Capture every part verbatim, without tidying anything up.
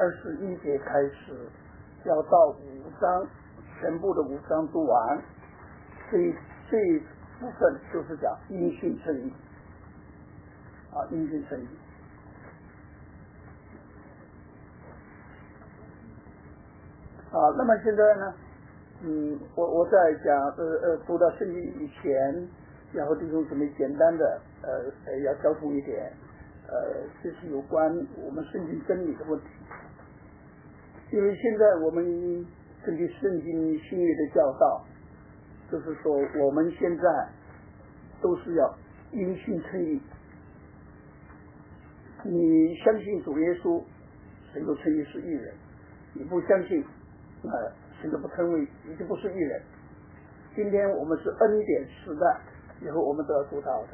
二十一节开始，要到五章全部的五章读完，这一这一部分就是讲因信称义啊，因信称义。啊，那么现在呢，嗯，我我在讲呃呃读到圣经以前，然后弟兄姊妹简单的呃呃要交通一点，呃，就是有关我们圣经真理的问题。因为现在我们根据圣经新约的教导，就是说我们现在都是要因信称义。你相信主耶稣，神就称你是义人；你不相信，那神就不称为你就不是义人。今天我们是恩典时代，以后我们都要做到的。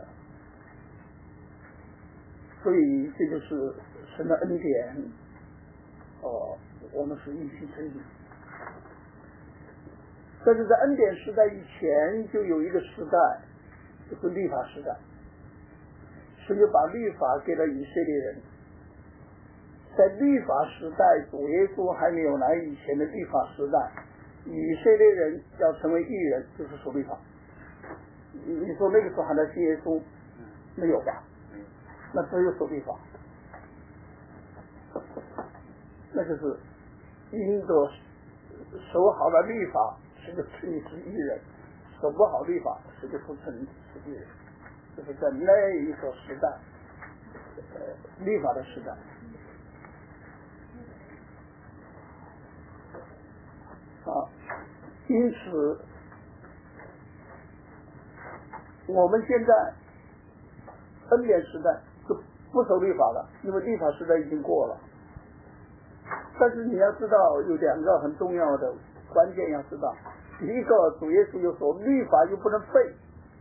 所以这就是神的恩典，哦，我们是因信称义。但是在恩典时代以前，就有一个时代，就是律法时代。神就把律法给了以色列人。在律法时代，主耶稣还没有来以前的律法时代，以色列人要成为义人，就是守律法。你说那个时候还在信耶稣？没有吧？那只有守律法。那就是因着守好了律法，是个称你是义人；守不好律法，是个不称你是义人。就是在那一个时代，呃，律法的时代。啊，因此我们现在恩典时代就不守律法了，因为律法时代已经过了。但是你要知道有两个很重要的关键要知道，一个主耶稣又说律法又不能废，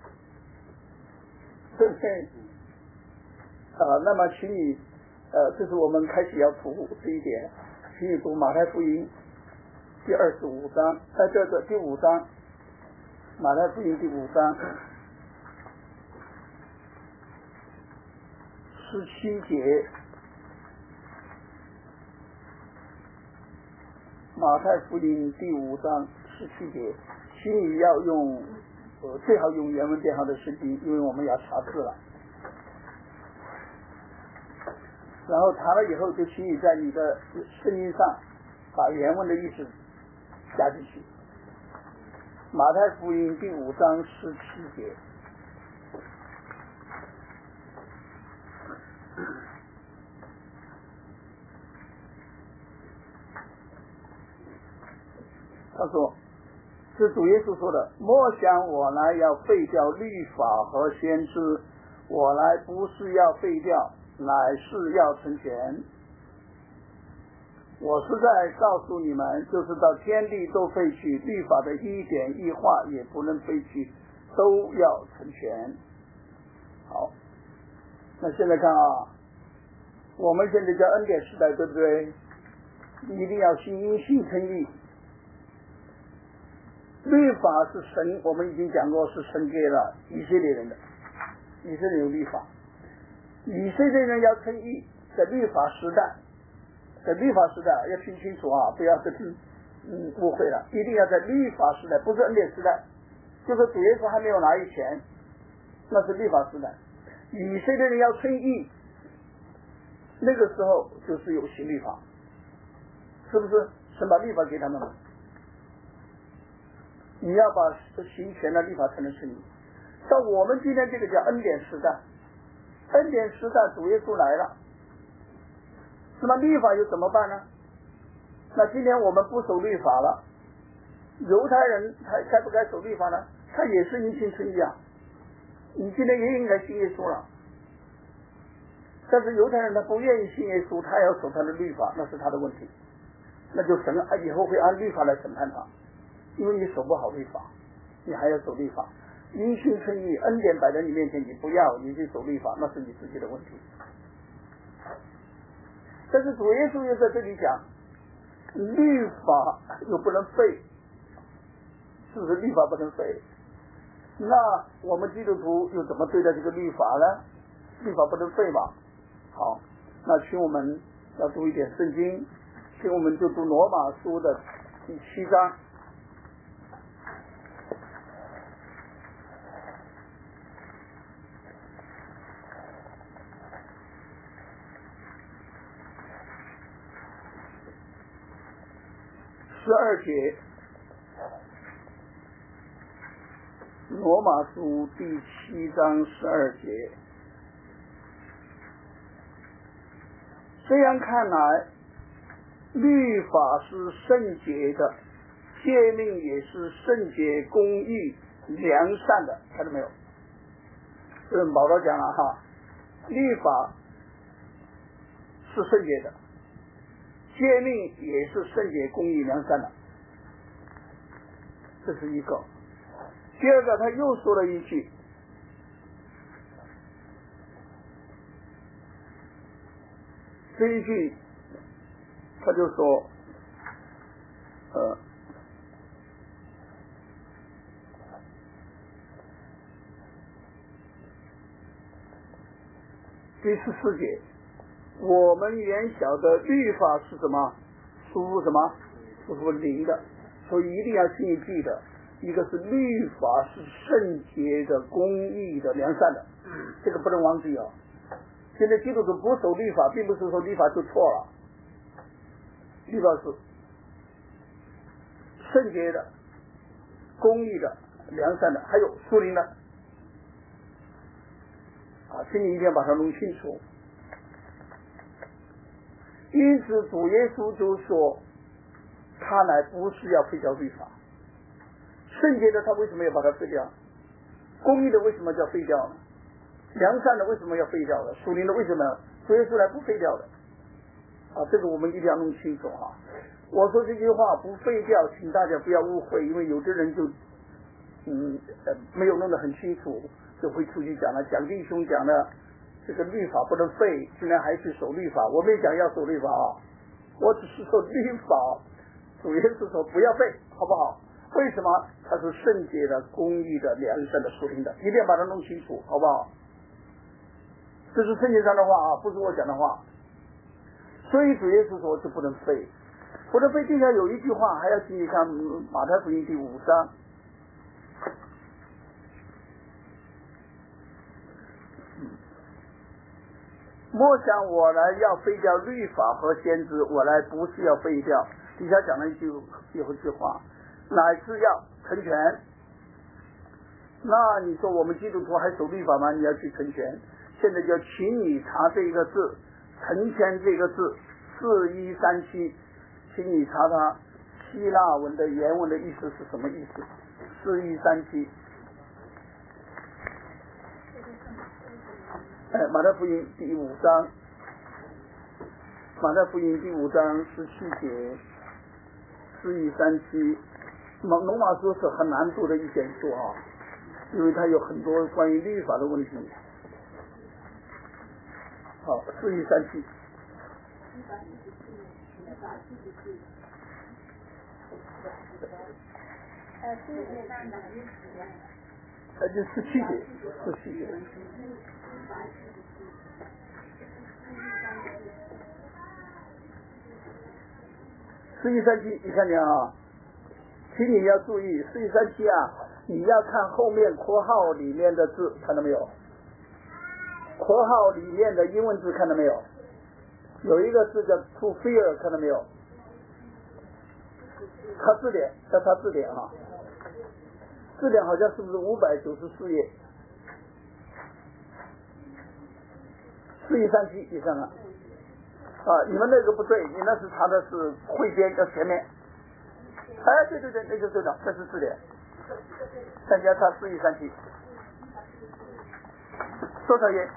对不对？啊，那么请你呃，这是我们开始要读这一点，请你读马太福音第二十五章，呃，这个第五章，马太福音第五章十七节，马太福音第五章十七节，请你要用呃最好用原文编号的圣经，因为我们要查字了。然后查了以后，就请你在你的圣经上把原文的意思加进去。马太福音第五章十七节。他说，是主耶稣说的，莫想我来要废掉律法和先知，我来不是要废掉，乃是要成全。我是在告诉你们，就是到天地都废去，律法的一点一画也不能废去，都要成全。好，那现在看啊，我们现在叫恩典时代，对不对？一定要信因信称义。律法是神，我们已经讲过，是神给了以色列人的。以色列有律法，以色列人要称义，在律法时代，在律法时代要听清楚啊，不要是嗯误会了，一定要在律法时代，不是恩典时代，就是主耶稣还没有来以前，那是律法时代。以色列人要称义，那个时候就是有行律法，是不是？神把律法给他们了。你要把行全的律法才能称义。到我们今天这个叫恩典时代，恩典时代主耶稣来了，那么律法又怎么办呢？那今天我们不守律法了，犹太人他该不该守律法呢？他也是因信称义啊，你今天也应该信耶稣了。但是犹太人他不愿意信耶稣，他要守他的律法，那是他的问题，那就神以后会按律法来审判他。因为你守不好律法，你还要守律法，因信称义，恩典摆在你面前，你不要，你去守律法，那是你自己的问题。但是主耶稣又在这里讲，律法又不能废，是不是律法不能废？那我们基督徒又怎么对待这个律法呢？律法不能废吧？好，那请我们要读一点圣经， 请我们就读罗马书的第七章。十二节，罗马书第七章十二节。这样看来，律法是圣洁的，诫命也是圣洁、公义、良善的，看到没有？这保罗讲了哈，律法是圣洁的，诫命也是圣洁、公义、良善的，这是一个。第二个，他又说了一句，这一句他就说，呃，第十四节，我们原晓得律法是什么？属什么？属灵的，所以一定要请你记得，一个是律法是圣洁的、公义的、良善的，这个不能忘记哦。现在基督徒不守律法，并不是说律法就错了，律法是圣洁的、公义的、良善的，还有属灵的啊，请你一定要把它弄清楚。因此主耶稣就说，他来不是要废掉律法，圣洁的他为什么要把它废掉？公义的为什么叫废掉呢？良善的为什么要废掉的？属灵的为什么主耶稣来不废掉的？啊，这个我们一定要弄清楚啊！我说这句话不废掉，请大家不要误会，因为有的人就嗯呃没有弄得很清楚，就会出去讲了。蒋弟兄讲了，这个律法不能废，竟然还去守律法。我没讲要守律法啊，我只是说律法，主耶稣说不要废，好不好？为什么？它是圣洁的、公义的、良善的、属灵的，一定要把它弄清楚，好不好？这是圣经上的话啊，不是我讲的话。所以主耶稣说就不能废，不能废。底下有一句话，还要请你看马太福音第五章。莫想我来要废掉律法和先知，我来不是要废掉。底下讲了一句有一句话，乃是要成全。那你说我们基督徒还守律法吗？你要去成全。现在就请你查这一个字，成全这个字，四一三七，请你查它希腊文的原文的意思是什么意思？四一三七。哎，马太福音第五章，马太福音第五章十七节，四一三七。罗罗马书是很难读的一卷书啊，因为它有很多关于律法的问题。好，四一三七。呃，第一节上哪一节？呃，就十七节，十七节。四一三七，你看见啊？请你要注意，四一三七啊，你要看后面括号里面的字，看到没有？括号里面的英文字看到没有？有一个字叫 to fear， 看到没有？查字典，要查字典哈。字典好像是不是五百九十四页？四一三七，你看看。啊，你们那个不对，你那是查的是汇编的前面。哎，对对对，那就对了，这是字典。大家查四一三七。多少页？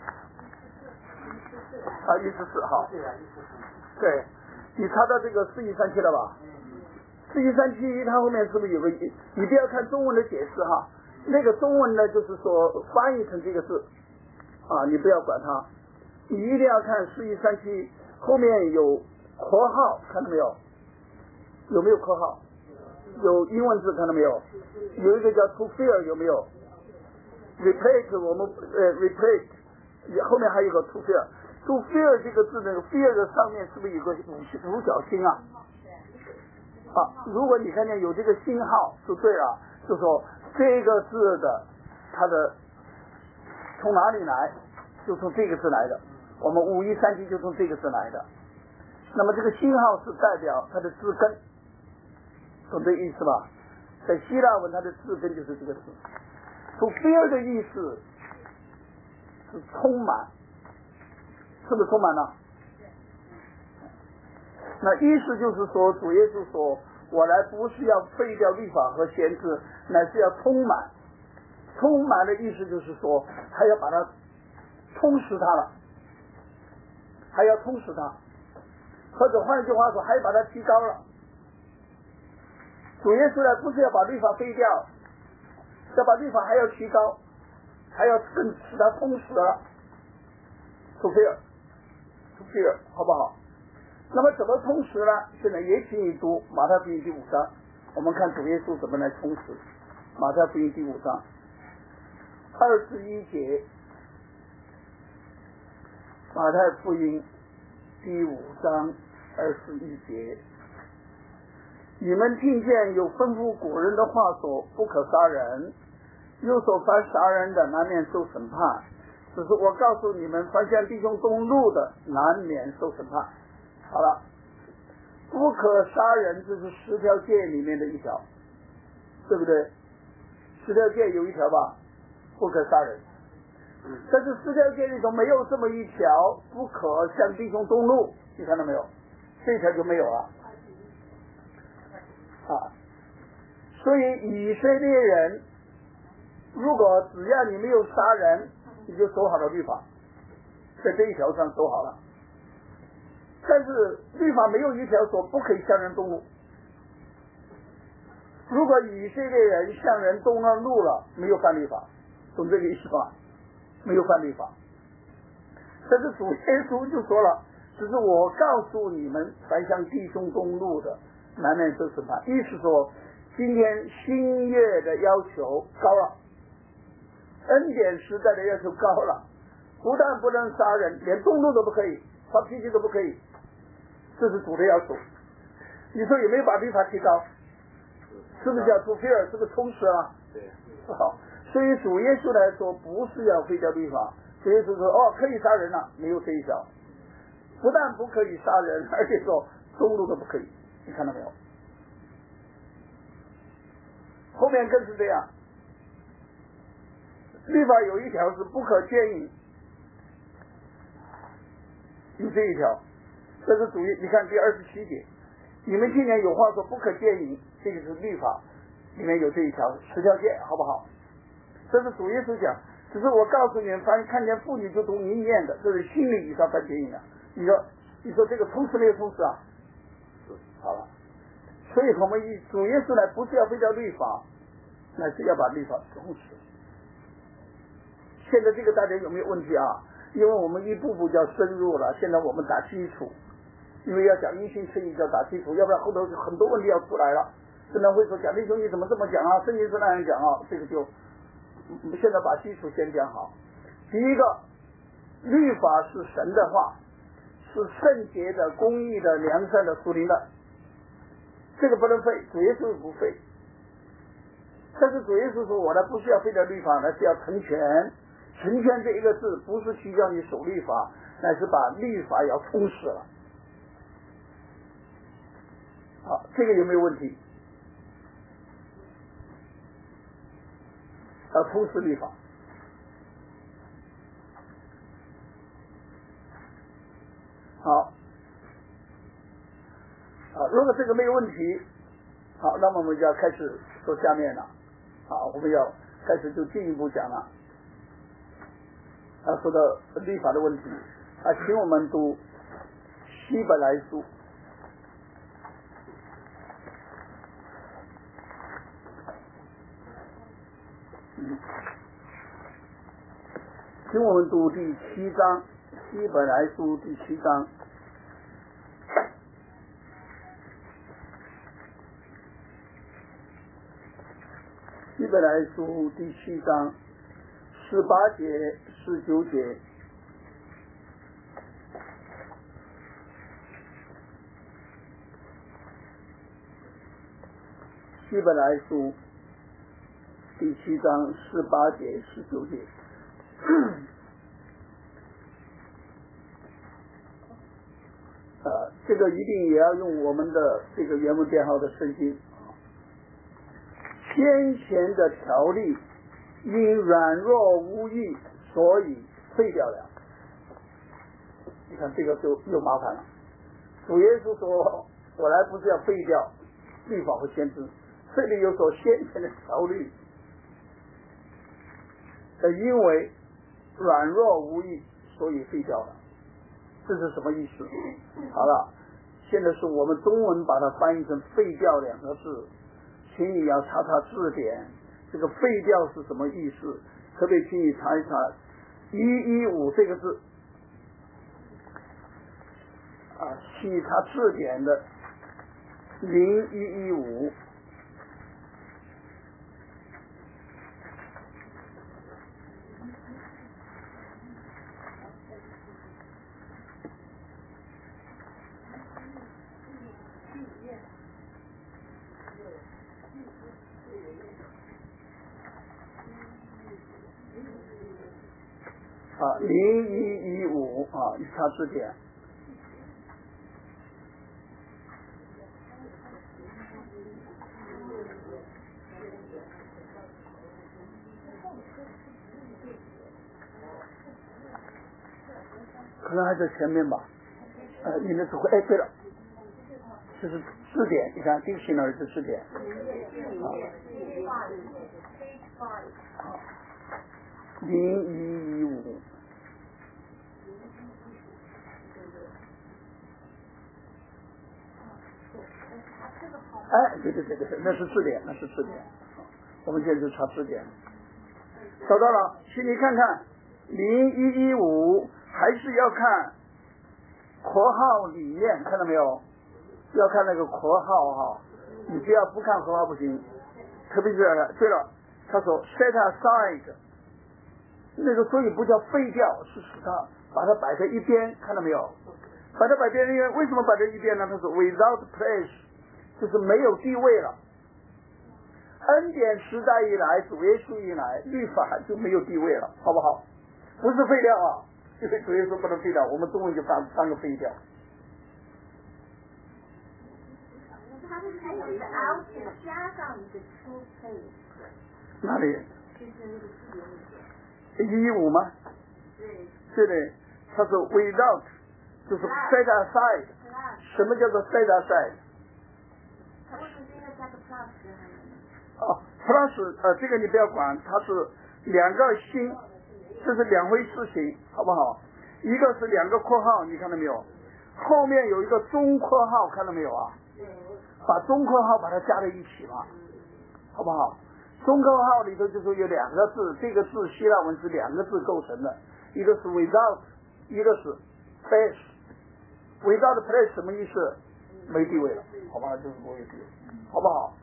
啊，一十四号。对，你查到这个四一三七了吧？四一三七，它后面是不是有个？你不要看中文的解释哈，那个中文呢，就是说翻译成这个字啊，你不要管它，你一定要看四一三七后面有括号，看到没有？有没有括号？有英文字看到没有？有一个叫 to fear， 有没有？replace 我们呃 replace 后面还有个 to fear， 读 fear 这个字那个 fear 的上面是不是有个五五角星啊？啊，如果你看见有这个星号就对了，就说这个字的它的从哪里来，就从这个字来的。我们五一三七就从这个字来的。那么这个星号是代表它的字根，懂这意思吧？在希腊文它的字根就是这个字。to fear 的意思是充满，是不是充满了？那意思就是说，主耶稣说，我来不是要废掉律法和先知，乃是要充满。充满的意思就是说，还要把它充实它了，还要充实它，或者换句话说，还要把它提高了。主耶稣来不是要把律法废掉，要把律法还要提高，还要更使它充实了。to fear to fear 好不好？那么怎么充实呢？现在也请你读马太福音第五章，我们看主耶稣怎么来充实。马太福音第五章二十一节，马太福音第五章二十一节，你们听见有吩咐古人的话说，不可杀人，又说凡杀人的难免受审判。只是我告诉你们，凡向弟兄动怒的，难免受审判。好了，不可杀人，这是十条诫里面的一条，对不对？十条诫有一条吧，不可杀人。但是十条诫里头没有这么一条，不可向弟兄动怒，你看到没有？这一条就没有了。啊，所以以色列人，如果只要你没有杀人，你就守好了律法，在这一条上守好了。但是律法没有一条说不可以向人动怒。如果以色列人向人动了怒了，没有犯律法，懂这个意思吧？没有犯律法。但是主耶稣就说了，只是我告诉你们，凡向弟兄动怒的，难免受审判。意思说，今天新约的要求高了，恩典时代的要求高了，不但不能杀人，连动怒都不可以，发脾气都不可以，这是主的要求。你说有没有把律法提高？是不是叫to fear？是不是充实啊？ 对， 好。所以主耶稣来说，不是要废掉律法。主耶稣说，哦，可以杀人了，没有这一条。不但不可以杀人，而且说动怒都不可以。你看到没有？后面更是这样。律法有一条是不可奸淫，有这一条。这是主耶，你看第二十七节，你们今年有话说不可奸淫，这个是律法里面有这一条，十条诫，好不好？这是主耶稣讲，只是我告诉你们，凡看见妇女就读明念的，这是心理以上犯奸淫的。你说，你说这个充实没有充实啊？好了，所以我们以主耶稣来不是要废掉律法，乃是要把律法充实。现在这个大家有没有问题啊？因为我们一步步就要深入了，现在我们打基础，因为要讲因信称义就要打基础，要不然后头很多问题要出来了。真的会说讲弟兄你怎么这么讲啊？圣经是那样讲啊？这个就现在把基础先讲好。第一个，律法是神的话，是圣洁的、公义的、良善的、属灵的，这个不能废，主耶稣不废。但是主耶稣说，我呢不是要废掉律法，而是要成全。成全这一个字不是去叫你守律法，乃是把律法要充实了。好，这个有没有问题？要充实律法。好，好，如果这个没有问题，好，那么我们就要开始说下面了。好，我们要开始就进一步讲了。啊，说到律法的问题，啊，请我们读希伯来书。嗯，请我们读第七章，希伯来书第七章。希伯来书第七章十八节、十九节。 希伯来书第七章十八节十九节。呃，这个一定也要用我们的这个原文编号的圣经。先前的条例因软弱无益，所以废掉了。你看这个就又麻烦了。主耶稣说：“我来不是要废掉律法和先知。”这里有说先前的条例，呃，因为软弱无益，所以废掉了。这是什么意思？好了，现在是我们中文把它翻译成废掉两个字，请你要查查字典，这个废掉是什么意思？特别请你查一查一一五这个字啊，请你查字典的零一一五。啊，零一一五啊，你查字典。可能还在前面吧。呃，你的词汇，哎，对了，这是字典，你看 dictionary 是字典。啊，零一一五。哎，对对对对，那是字典，那是字典。我们现在就查字典。找到了，请你看看零一一五，还是要看括号里面，看到没有？要看那个括号哈，你不要不看括号不行。特别是对了，他说 set aside， 那个所以不叫废掉，是使它把它摆在一边，看到没有？把它摆在一边，为什么摆在一边呢？他说 without place， 就是没有地位了。恩典时代以来，主耶稣一来，律法就没有地位了，好不好？不是废掉啊，因为主耶稣不能废掉，我们中文就当当个废掉。 他们还有一个 out 加上一个 to place。 哪里？ 就是那个字典里面。 一一五吗？ 对。 对的，他说 without， 就是 set aside。什么叫做 set aside？ 他为什么应该加个 plus？ 哦 ，plus 呃，这个你不要管，它是两个心，这是两回事情，好不好？一个是两个括号，你看到没有？后面有一个中括号，看到没有啊？把中括号把它加在一起了，好不好？中括号里头就说有两个字，这个字希腊文是两个字构成的，一个是 without， 一个是 place。without place 什么意思？没地位了，好吧？就是没有地位，好不好？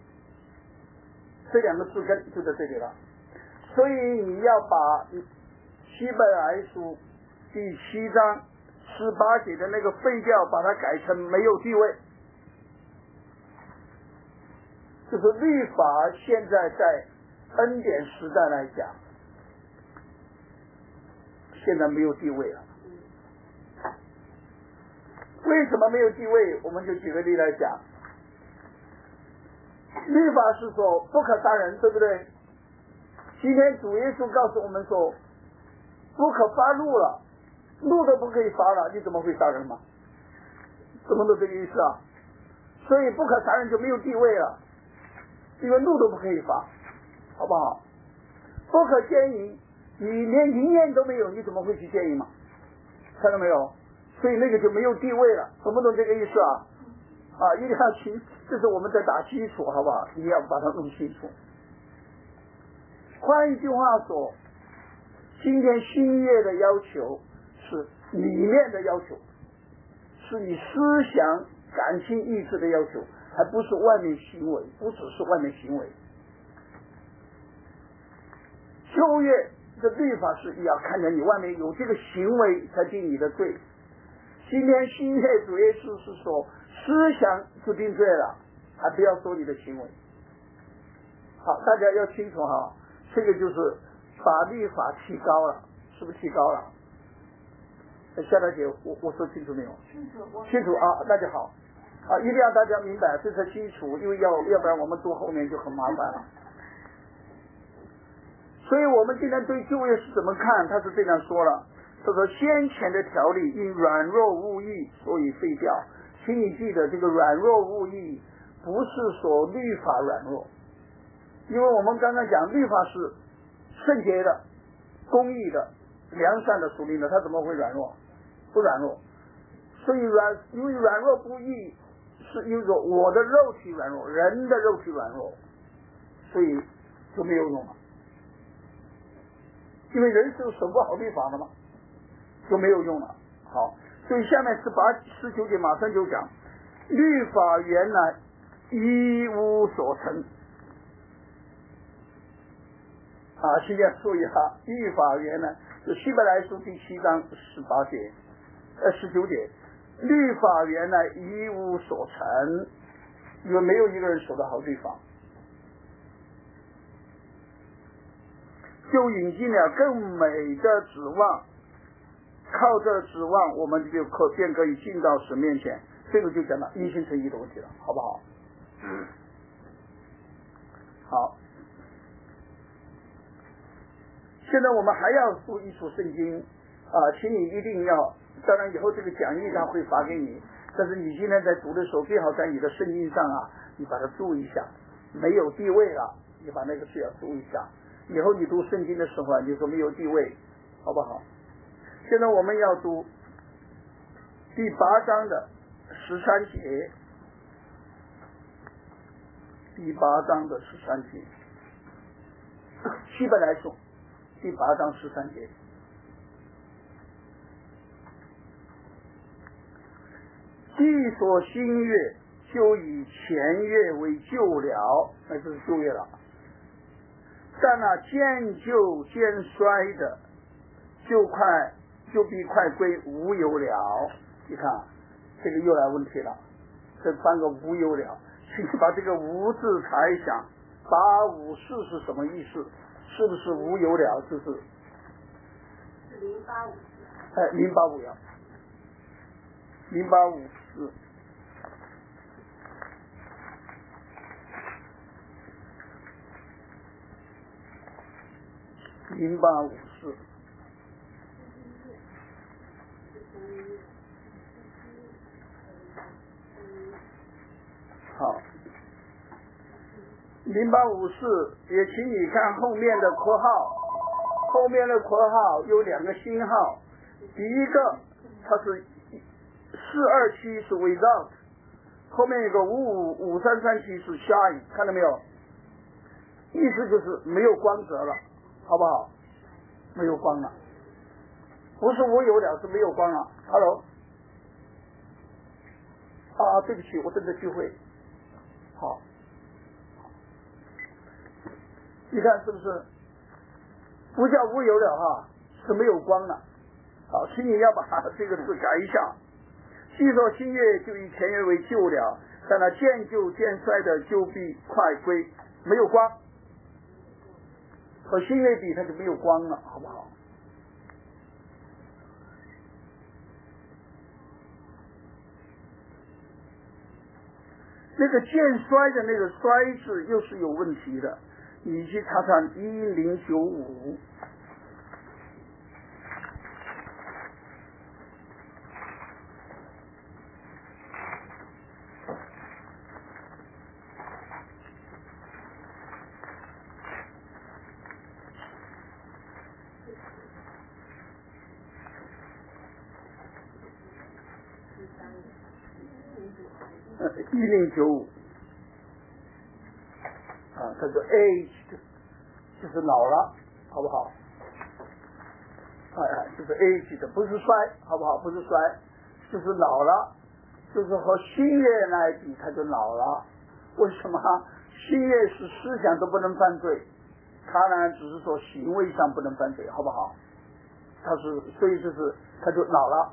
这两个字根就在这里了，所以你要把希伯来书第七章十八节的那个废掉，把它改成没有地位。就是律法现在在恩典时代来讲，现在没有地位了。为什么没有地位？我们就举个例来讲。律法是说不可杀人，对不对？今天主耶稣告诉我们说，不可发怒了，怒都不可以发了，你怎么会杀人嘛？怎么都这个意思啊？所以不可杀人就没有地位了，因为怒都不可以发，好不好？不可奸淫，你连淫念都没有，你怎么会去奸淫嘛？看到没有？所以那个就没有地位了，懂不懂这个意思啊？啊，一定要清，这是我们在打基础，好不好？一定要把它弄清楚。换一句话说，今天新约的要求是里面的要求，是你思想、感情、意志的要求，还不是外面行为，不只是外面行为。旧约的律法是要看见你外面有这个行为才定你的罪。今天新约主耶稣是说思想就定罪了，还不要说你的行为， 好，大家要清楚哈，这个就是把律法提高了，是不是提高了？夏大姐，我我说清楚没有？ 清楚， 清楚啊，那就好啊，一定要大家明白，这才基础，因为要要不然我们读后面就很麻烦了。所以我们今天对就业是怎么看？他是这样说了，他说先前的条例因软弱无益，所以废掉。请你记得，这个软弱无益不是说律法软弱，因为我们刚刚讲律法是圣洁的、公义的、良善的、属灵的，它怎么会软弱？不软弱。所以软，因为软弱不义，是因为说我的肉体软弱，人的肉体软弱，所以就没有用了。因为人是守不好律法的嘛，就没有用了。好，所以下面十八、十九节马上就讲，律法原来一无所成。啊，现在注意哈，律法原来就希伯来书第七章十八节，呃十九节，律法原来一无所成，因为没有一个人守得好律法。就引进了更美的指望，靠这指望，我们就可便可以进到神面前。这个就讲到一心诚意的问题了，好不好？嗯。好。现在我们还要读一处圣经啊，请你一定要，当然以后这个讲义他会发给你，但是你今天在读的时候，最好在你的圣经上啊，你把它注意一下，没有地位了，你把那个字要注意一下。以后你读圣经的时候啊，你说没有地位，好不好？现在我们要读第八章的十三节，第八章的十三节，希伯来书第八章十三节。地所新月，就以前月为旧了，那就是旧月了。但那渐旧渐衰的，就快就必快归无有了。你看，这个又来问题了，这翻个无有了，请你把这个无字查一下，八五四是什么意思？是不是无有了？就是是零八五四。 哎，零八五幺，零八五四。零八五四，好，零八五四也请你看后面的括号，后面的括号有两个星号，第一个它是四二七是 without， 后面有个五五五三三七是 shine， 看到没有？意思就是没有光泽了。好不好？没有光了，不是无有了，是没有光了。Hello， 啊，对不起，我正在聚会。好，你看是不是？不叫无有了哈，是没有光了。好，请你要把这个字改一下。既说新月就以前月为旧了，但那渐旧渐衰的就必快归，没有光。和新月比，它就没有光了，好不好？那个渐衰的那个衰字又是有问题的，你去查查一零九五。一零九五啊，他说 aged 就是老了，好不好？哎哎，就是 aged 不是衰，好不好？不是衰，就是老了，就是和新月来比，他就老了。为什么？新月是思想都不能犯罪，他呢只是说行为上不能犯罪，好不好？他是，所以就是他就老了。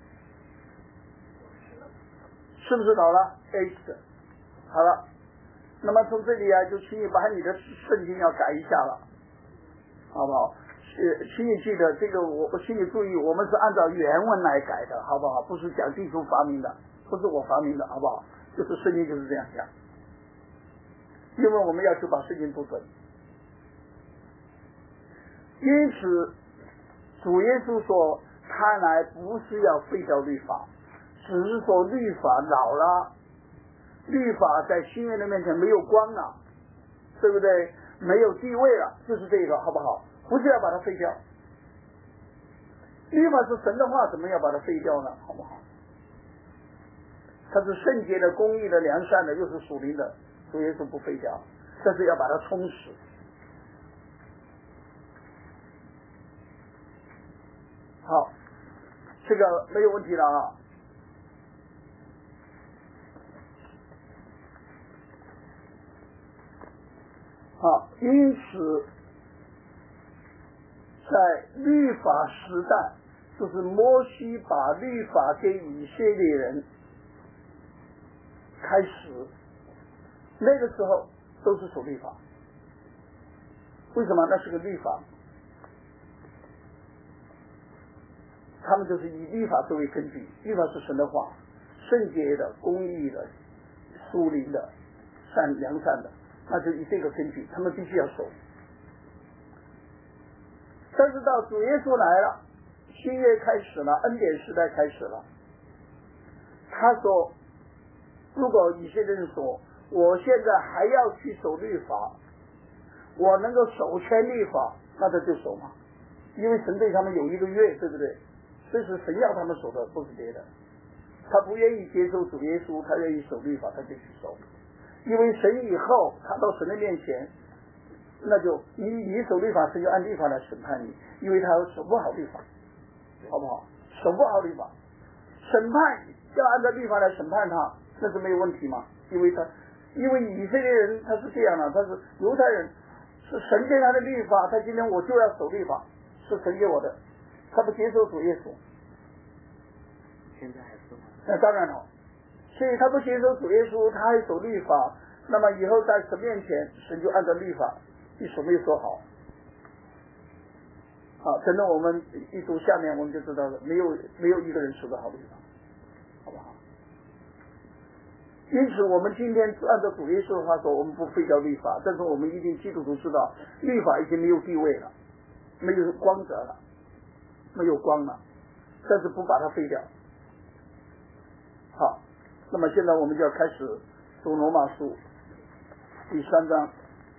是不是老了 ？aged， 好了， 那么从这里啊，就请你把你的圣经要改一下了，好不好？呃，请你记得这个我，我请你注意，我们是按照原文来改的，好不好？不是讲地主发明的，不是我发明的，好不好？就是圣经就是这样讲，因为我们要求把圣经读准。因此，主耶稣说，他来不是要废掉律法，只是说律法老了，律法在新约的面前没有光了，对不对？没有地位了，就是这个，好不好？不是要把它废掉。律法是神的话，怎么要把它废掉呢？好不好？它是圣洁的、公义的、良善的，又是属灵的，主耶稣不废掉，但是要把它充实。好，这个没有问题了啊。好，因此在律法时代，就是摩西把律法给以色列人开始，那个时候都是守律法。为什么？那是个律法，他们就是以律法作为根据，律法是神的话，圣洁的、公义的、属灵的、善良善的，那就以这个根据，他们必须要守。但是到主耶稣来了，新约开始了，恩典时代开始了。他说，如果以色列人说，我现在还要去守律法，我能够守全律法，那他就守嘛，因为神对他们有一个约，对不对？这是神要他们守的，不是别的。他不愿意接受主耶稣，他愿意守律法，他就去守。因为神以后他到神的面前，那就你你守律法，神就按律法来审判你，因为他守不好律法，好不好？守不好律法，审判要按照律法来审判他，那是没有问题嘛？因为他因为以色列人他是这样的，他是犹太人，是神给他的律法，他今天我就要守律法，是神给我的，他不接受主耶稣。 现在还是吗？ 那当然了，所以他不接受主耶稣，他还守律法，那么以后在神面前，神就按照律法，你守没有守好？好，等到我们一读下面，我们就知道了，没有没有一个人守得好律法，好不好？因此，我们今天按照主耶稣的话说，我们不废掉律法，但是我们一定基督徒知道，律法已经没有地位了，没有光泽了，没有光了，但是不把它废掉。好，那么现在我们就要开始读罗马书第三章。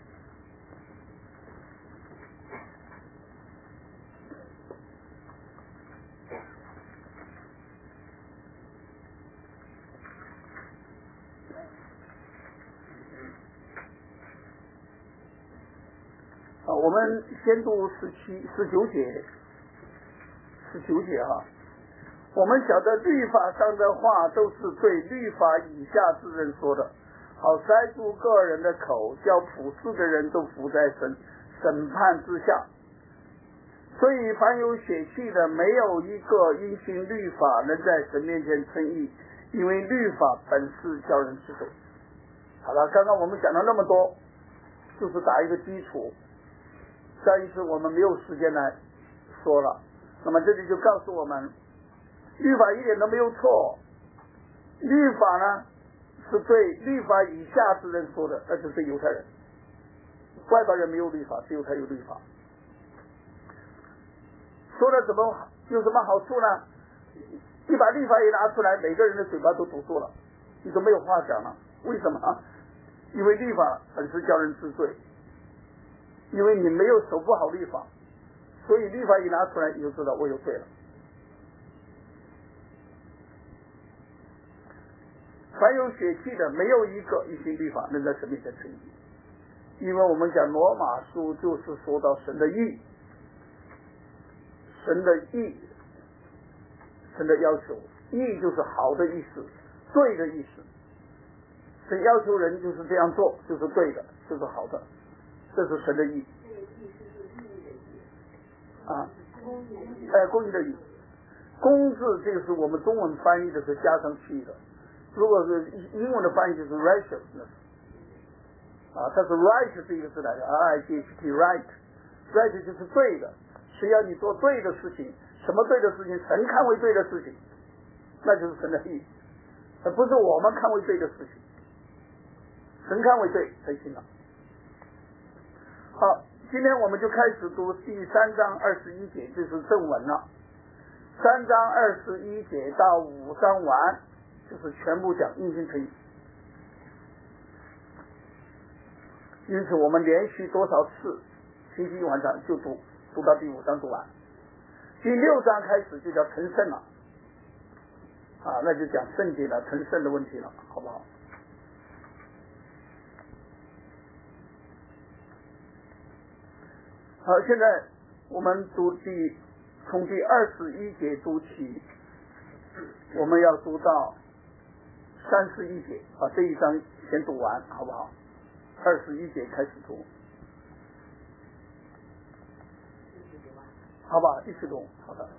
好，我们先读十七、十九节，十九节哈。我们晓得律法上的话都是对律法以下之人说的，好塞住个人的口，叫普世的人都伏在审审判之下。所以凡有血气的，没有一个因信律法能在神面前称义，因为律法本是叫人知罪。好了，刚刚我们讲了那么多，就是打一个基础。上一次我们没有时间来说了，那么这里就告诉我们，律法一点都没有错，律法呢是对律法以下之人说的，那就是犹太人，外国人没有律法，只有他有律法。说了怎么有什么好处呢？你把律法一拿出来，每个人的嘴巴都堵住了，你都没有话讲了。为什么？因为律法本是叫人知罪，因为你没有守不好律法，所以律法一拿出来，你就知道我有罪了。凡有血气的，没有一个一心律法能在神面前称义，因为我们讲罗马书就是说到神的义，神的义，神的要求，义就是好的意思，对的意思。神要求人就是这样做，就是对的，就是好的，这是神的义。啊，哎，公义的义，公字这个是我们中文翻译的时候加上去的，如果是英文的翻译就是 righteousness， 啊，它是 right 这个字来的 ，R I G H T right，right 就是对的，是要你做对的事情，什么对的事情？神看为对的事情，那就是神的义，而不是我们看为对的事情，神看为对才行了。好，今天我们就开始读第三章二十一节，就是正文了。三章二十一节到五章完，就是全部讲因信称义。因此我们连续多少次，星期一晚上就读，读到第五章读完。第六章开始就叫成圣了，啊，那就讲圣洁了、成圣的问题了，好不好？好，现在我们读第从第二十一节读起，我们要读到三十一节，把这一章先读完，好不好？二十一节开始读，好吧，一起读，好的。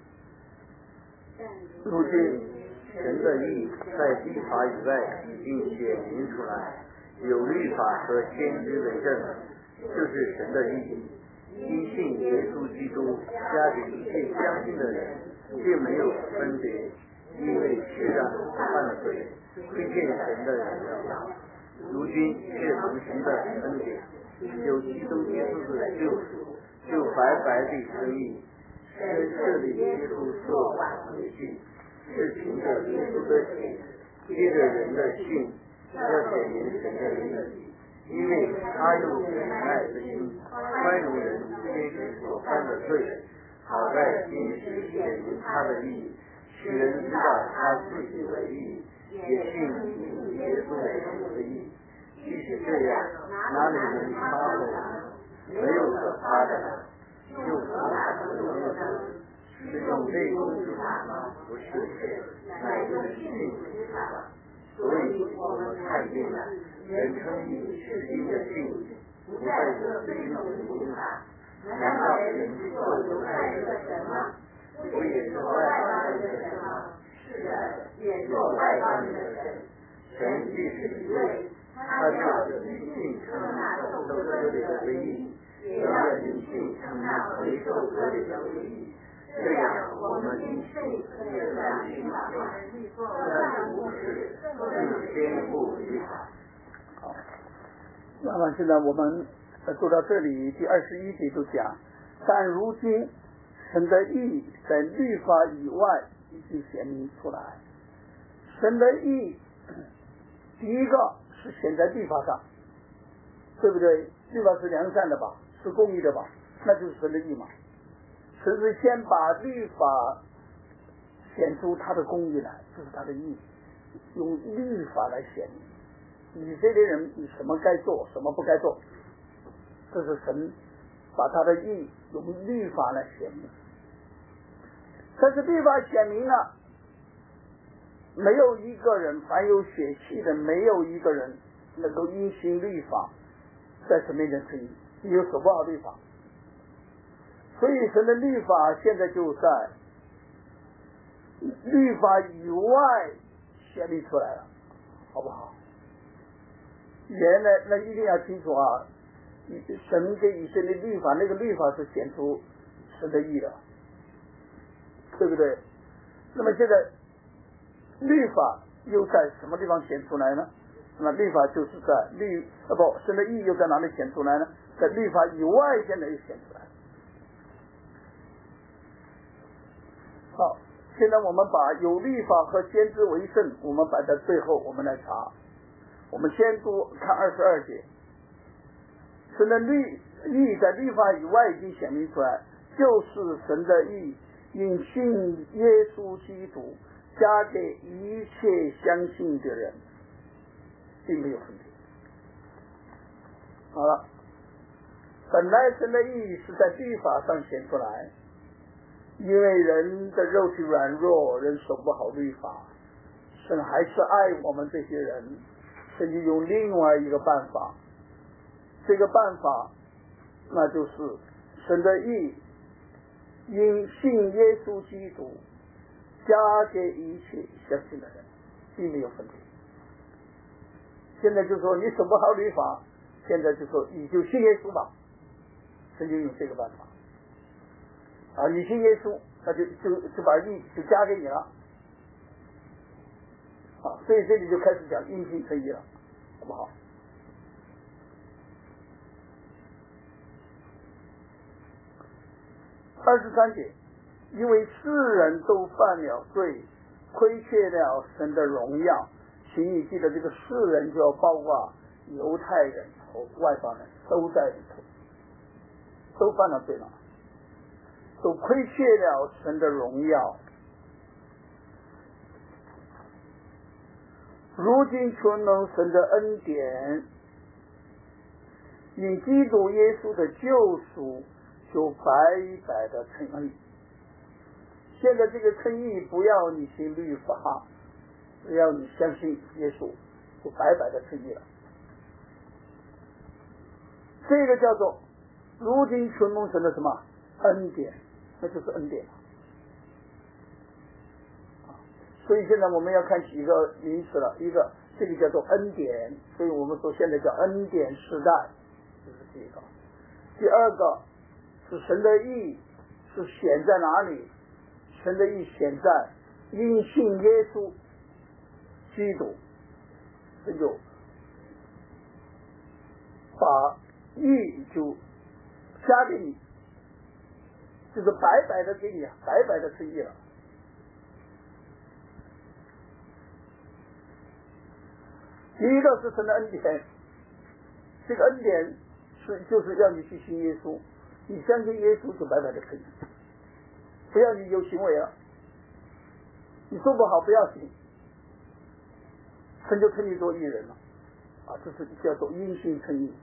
如今神的义在律法以外已经显明出来，有律法和先知为证，就是神的义。因信耶稣基督，加给一切相信的人，并没有分别，因为虽然犯了罪，亏欠神的人了，如今却蒙神的恩典，有基督耶稣的救赎，就白白地称义，是设立耶稣做挽回祭，是凭着耶稣的血，借着人的信，要显明神的义。因为他用忍耐的心宽容人天使所犯的罪，好在今时显明他的义，使人知道他自己的义，也信耶稣的义。即使这样，哪里能夸口呢？没有可夸的，就他所有的，是用内功之法吗？不是，乃是信之法。所以我们看见了，人称义是因着信，不再是遵守律法。难道人是做犹太人的神吗？不也做外邦人的神吗？是的，也做外邦人的神。神既是一位，他就以信称那受割礼的为义，也要以信称那没受割礼的为义。这样，我们因信也在律法上，但不是更坚固律法。 好，那么现在我们读到这里，第二十一节就讲，但如今神的义在律法以外已经显明出来。神的义，第一个是显在律法上，对不对？律法是良善的吧，是公义的吧，那就是神的义嘛。神是先把律法显出他的公义来，这是他的义，用律法来显明以色列人以什么该做，什么不该做，这是神把他的义用律法来显明。但是律法显明了，没有一个人，凡有血气的，没有一个人能够因行律法在神面前称义，你有守不好律法。所以神的律法现在就在律法以外显明出来了，好不好？原来那一定要清楚啊，神给以色列律法，那个律法是显出神的义的，对不对？那么现在律法又在什么地方显出来呢？那律法就是在律啊不，神的义又在哪里显出来呢？在律法以外现在又显出来。好，现在我们把有律法和先知为圣，我们摆在最后，我们来查。我们先读看二十二节，神的律义在律法以外已经显明出来，就是神的义因信耶稣基督加给一切相信的人，并没有分别。好了，本来神的义是在律法上显出来，因为人的肉体软弱，人守不好律法，神还是爱我们这些人，神就用另外一个办法，这个办法那就是神的义因信耶稣基督加给一切相信的人，并没有分别。现在就说你守不好律法， 现在就说你就信耶稣吧，神就用这个办法啊，你信耶稣，他就就就把义就加给你了啊，所以这里就开始讲因信称义了，好不好？二十三节，因为世人都犯了罪，亏缺了神的荣耀。请你记得，这个世人就要包括犹太人和外邦人都在里头，都犯了罪了，都亏缺了神的荣耀。如今全能神的恩典，因基督耶稣的救赎，就白白的称义。现在这个称义不要你信律法，只要你相信耶稣，就白白的称义了。这个叫做如今全蒙神的什么恩典，那就是恩典。所以现在我们要看几个名词了，一个这个叫做恩典，所以我们说现在叫恩典时代，这是第一个。第二个是神的义是显在哪里？神的义显在因信耶稣基督，这就把义就加给你，就是白白的给你，白白的称义了。第一个是神的恩典，这个恩典是就是要你去信耶稣，你相信耶稣就白白的称义，不要你有行为了，你做不好不要紧，神就称你做义人了啊，这是叫做因信称义。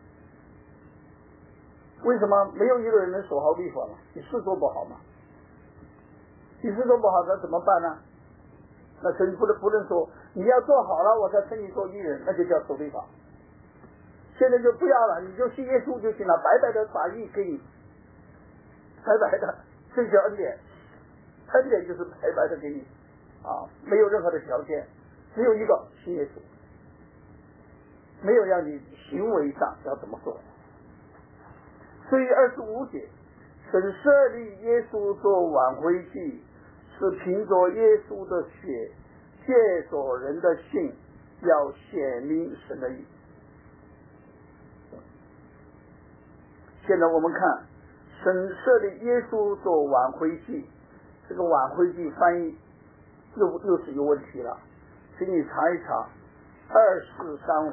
为什么没有一个人能守好律法呢？你是做不好吗？你是做不好，那怎么办呢？那神不能不能说你要做好了我才称你做义人，那就叫守律法。现在就不要了，你就信耶稣就行了，白白的把义给你，白白的，这叫恩典。恩典就是白白的给你啊，没有任何的条件，只有一个信耶稣，没有让你行为上要怎么做。所以二十五节，神设立耶稣做挽回祭，是凭着耶稣的血，借着人的信，要显明神的义。现在我们看，神设立耶稣做挽回祭，这个挽回祭翻译又又是有问题了，请你查一查二四三五。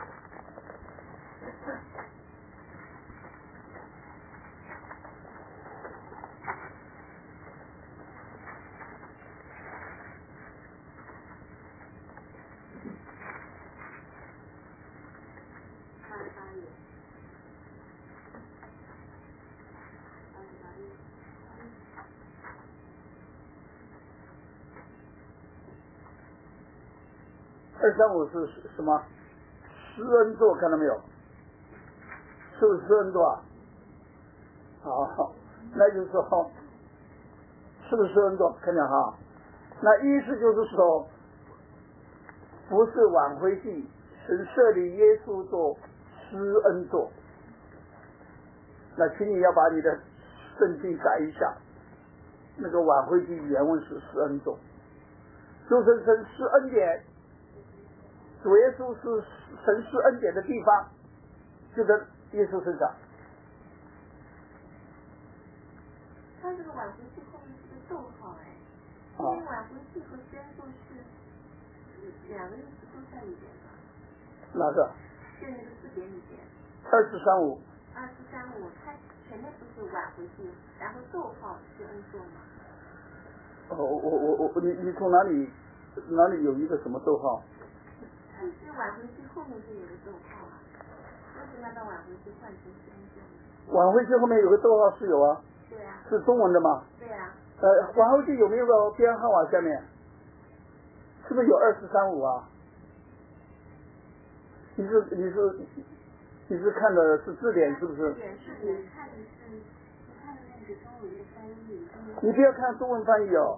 二三五是什么？施恩座，看到没有？是不是施恩座啊？好，那就是说，是不是施恩座？看见哈？那意思就是说，不是挽回祭，神设立耶稣做施恩座。那请你要把你的圣经改一下，那个挽回祭原文是施恩座，就是神施恩典。主耶稣是神施恩典的地方，就在耶稣身上。 他这个挽回祭后面是个逗号哎，因为挽回祭和宣咒是两个意思都在里边的。 哪个？ 就那个字典里边。 二四三五。 二四三五，它前面不是挽回祭，然后逗号是恩座吗？ 哦，我我我你你从哪里哪里有一个什么逗号？ 就是挽回祭后面就有个逗号啊，为什么要把挽回祭换成宣咒？ 挽回祭后面有个逗号是有啊。 对啊。 是中文的吗？ 对啊。 呃，挽回祭有没有个编号啊？下面是不是有二四三五啊？你是你是你是看的是字典是不是？ 字典是我看的是我看的那个中文的翻译。 你不要看中文翻译哦。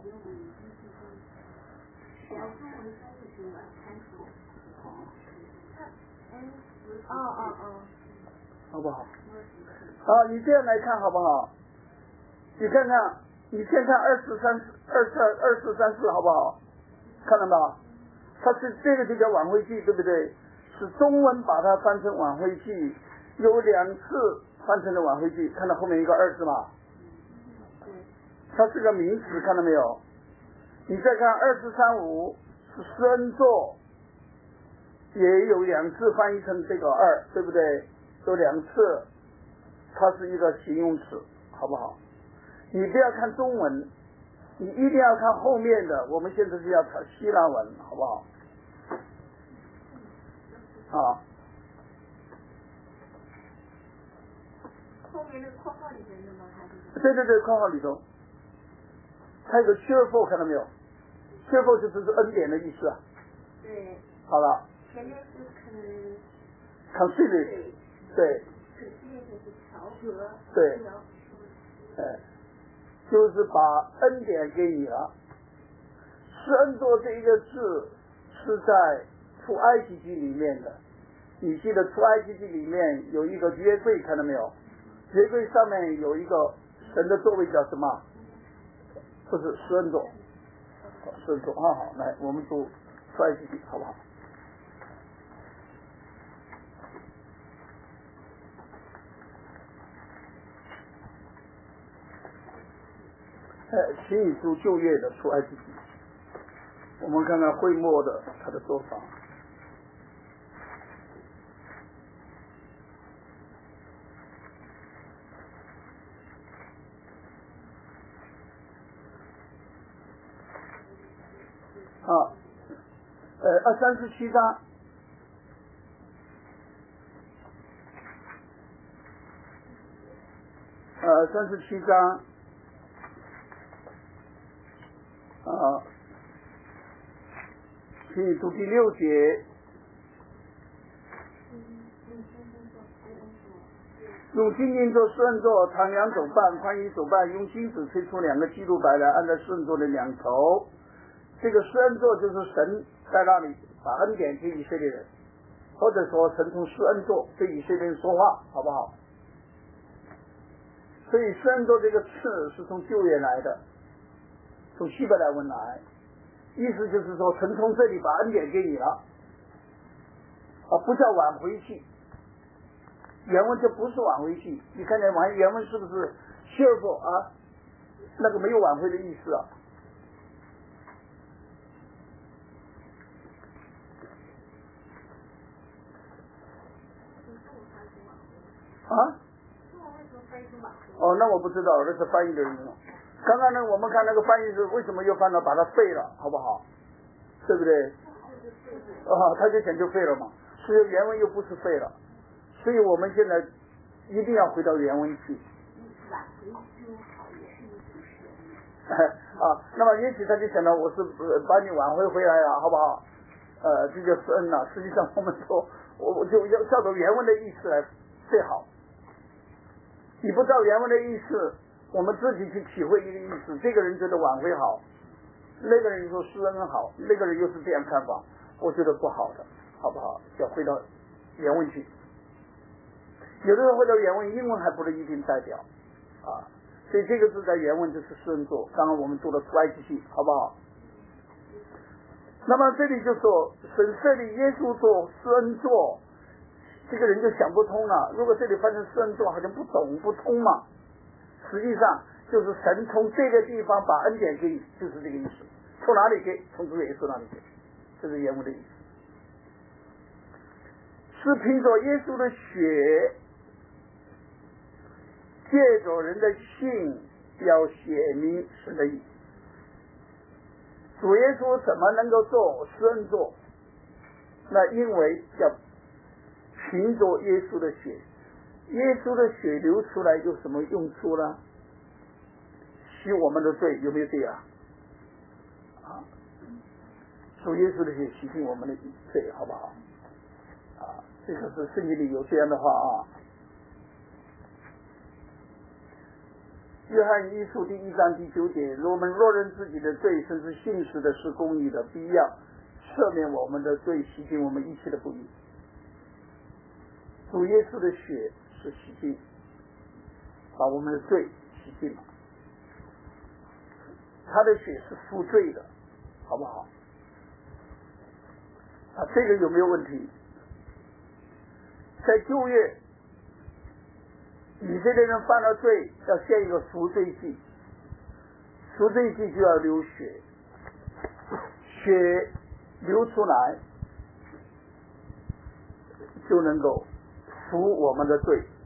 然后中文翻译是我看错。哦哦哦。 好不好？啊，你这样来看好不好？你看看，你先看二四三二四二四三四好不好？看到没有？它是这个就叫挽回记，对不对？是中文把它翻成挽回记，有两次翻成的挽回记，看到后面一个二字吗？它是个名词，看到没有？你再看二四三五是施恩座，也有两次翻译成这个二，对不对？有两次，它是一个形容词，好不好？你不要看中文，你一定要看后面的。我们现在是要看希腊文，好不好？啊。 后面那个括号里面的吗？还是？ 对对对，括号里头，它有个 cheerful， 看到没有 ？cheerful 就是恩典的意思啊。 对。 好了。 前面是肯。 consider。对。对。哎，就是把恩典给你了。施恩座这一个字是在出埃及记里面的，你记得出埃及记里面有一个约柜，看到没有？约柜上面有一个神的座位叫什么？不是施恩座，施恩座。好好，来我们读出埃及记好不好？呃，请你读旧约的出埃及记，我们看看会末的他的做法。啊，呃，二三十七章，呃，三十七章。啊，请你读第六节。用金银做施恩座，长两肘半，宽一肘半，用金子吹出两个基路白来，按在施恩座的两头。这个施恩座就是神在那里把恩典给以色列人，或者说神从施恩座对以色列人说话，好不好？所以施恩座这个词是从旧约来的，从希伯来文来，意思就是说神从这里把恩典给你了，啊，不叫挽回记。原文这不是挽回记，你看见完原文是不是 cheerful 啊？那个没有挽回的意思啊。啊？哦，那我不知道，那是翻译的人了。刚刚呢，我们看那个翻译是为什么又翻到把它废了，好不好？对不对？啊，他就想就废了嘛，所以原文又不是废了，所以我们现在一定要回到原文去。啊，那么也许他就想到我是把你挽回回来了，好不好？呃，这就是恩了。实际上我们说，我我就要照着原文的意思来最好。你不照原文的意思，我们自己去体会一个意思，这个人觉得挽回好，那个人说施恩好，那个人又是这样看法，我觉得不好的，好不好？要回到原文去。有的人回到原文，英文还不能一定代表啊，所以这个字在原文就是施恩座。刚刚我们读了出埃及记，好不好？那么这里就说神设立耶稣做施恩座，这个人就想不通了。如果这里翻成施恩座，好像不懂不通嘛。实际上就是神从这个地方把恩典给你，就是这个意思。从哪里给？从主耶稣那里给，这是原文的意思。是凭着耶稣的血，借着人的信，要显明神的义。主耶稣怎么能够做施恩座？那因为要凭着耶稣的血，耶稣的血流出来有什么用处呢？洗我们的罪，有没有罪啊？啊，主耶稣的血洗净我们的罪，好不好？啊，这个是圣经里有这样的话啊。约翰一书第一章第九节，如我们若认自己的罪，甚至信实的是公义的，必要赦免我们的罪，洗净我们一切的不义。主耶稣的血是洗净，把我们的罪洗净了。他的血是赎罪的，好不好？啊，这个有没有问题？在旧约，以色列人犯了罪，要献一个赎罪祭，赎罪祭就要流血，血流出来就能够赎我们的罪。